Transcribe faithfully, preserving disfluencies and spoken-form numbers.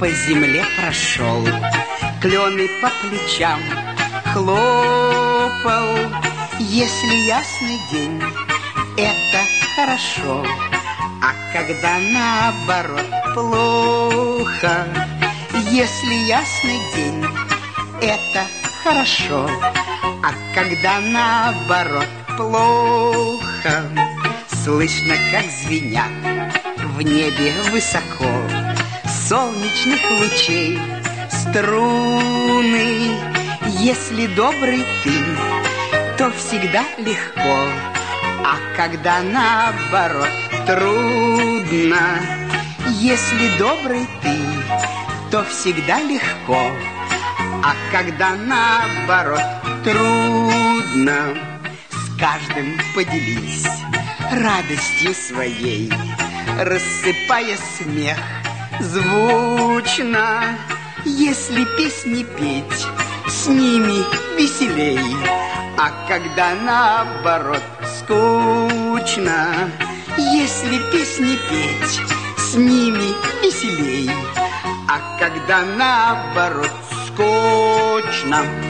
земле прошел, клены по плечам хлопал. Если ясный день, это хорошо, а когда наоборот плохо. Если ясный день, это хорошо, а когда наоборот плохо. Слышно, как звенят в небе высоко солнечных лучей струны. Если добрый ты, то всегда легко, а когда наоборот трудно. Если добрый ты, то всегда легко, а когда наоборот трудно. С каждым поделись радостью своей, рассыпая смех звучно. Если песни петь, с ними веселей, а когда наоборот скучно. Если песни петь, с ними веселей, а когда наоборот скучно.